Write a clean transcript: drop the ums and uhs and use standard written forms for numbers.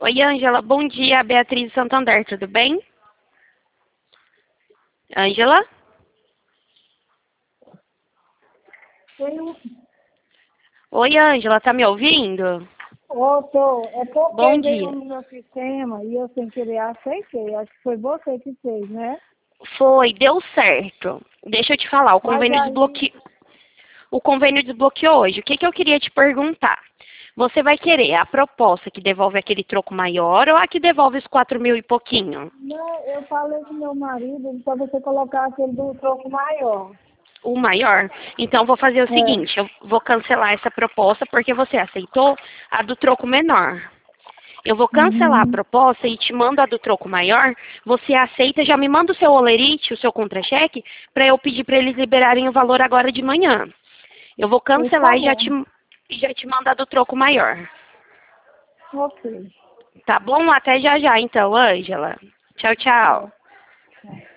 Oi, Ângela. Bom dia, Beatriz de Santander, tudo bem? Ângela? Eu Oi, Ângela, tá me ouvindo? tô, é porque Bom veio dia. no meu sistema e eu sem querer aceitei. Acho que foi você que fez, né? Foi, deu certo. Deixa eu te falar, Mas aí, o convênio desbloqueou hoje. O que que eu queria te perguntar? Você vai querer a proposta que devolve aquele troco maior ou a que devolve os 4.000 e pouquinho? não, eu falei com meu marido para você colocar aquele do troco maior. O maior? Então, vou fazer o É. seguinte, eu vou cancelar essa proposta porque você aceitou a do troco menor. Eu vou cancelar a Uhum. proposta e te mando a do troco maior. Você aceita, já me manda o seu olerite, o seu contra-cheque, para eu pedir para eles liberarem o valor agora de manhã. Eu vou Pois tá cancelar bom. e já te mando a do troco maior. Ok. Tá bom? Até já já, então, Ângela. Tchau, tchau. Tá.